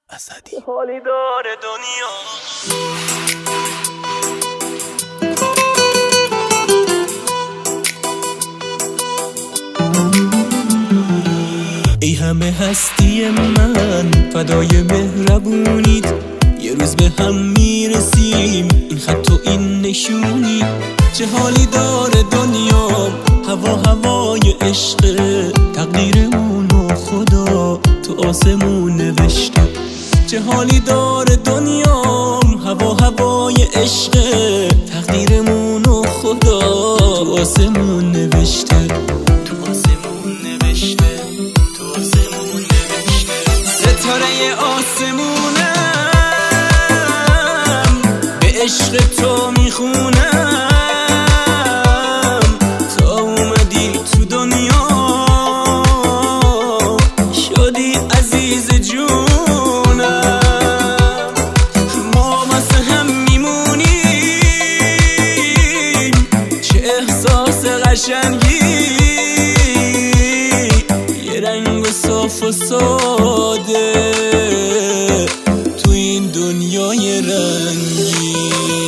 اسدی. حالی داره دنیا. ای همه هستی من فدای مهربونید، یه روز به هم میرسیم این خط و این نشونی. چه حالی داره دنیا، هوا هوای عشق، تقدیرمون و خدا تو آسمون نوشته. چه حالی داره دنیا، هوا هوای عشق، تقدیرمون و خدا تو آسمون نوشته. ستاره آسمونم به عشق تو میخونم، تا اومدی تو دنیا شدی عزیز جونم. ما واسه هم میمونیم، چه احساس قشنگی، یه رنگ صاف و ساده تو این دنیای رنگی.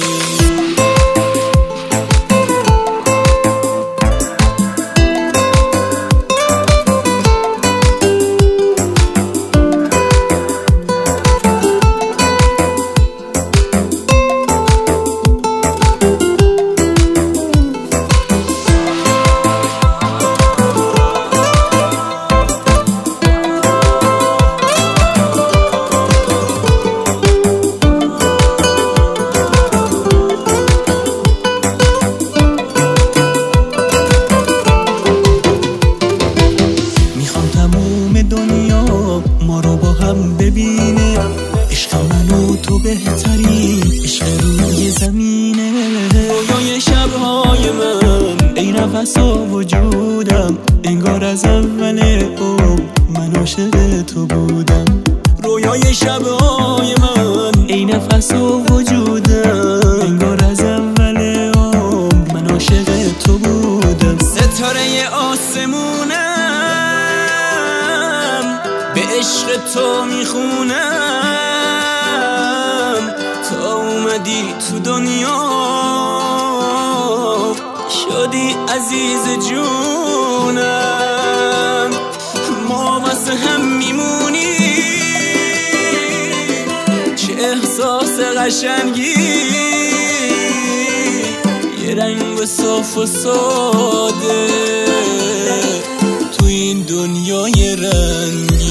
دنیا ما رو با هم ببینه، عشق من و تو بهترین عشق روی زمینه. رویای شبهای من ای نفس و وجودم، انگار از اول من عاشق تو بودم. رویای شبهای من ای نفس و وجودم، انگار از اول من عاشق تو بودم. ستاره آسمونم به عشق تو میخونم، تا اومدی تو دنیا شدی عزیز جونم. ما واسه هم میمونیم، چه احساس قشنگی، یه رنگ صاف و ساده تو این دنیای رنگی.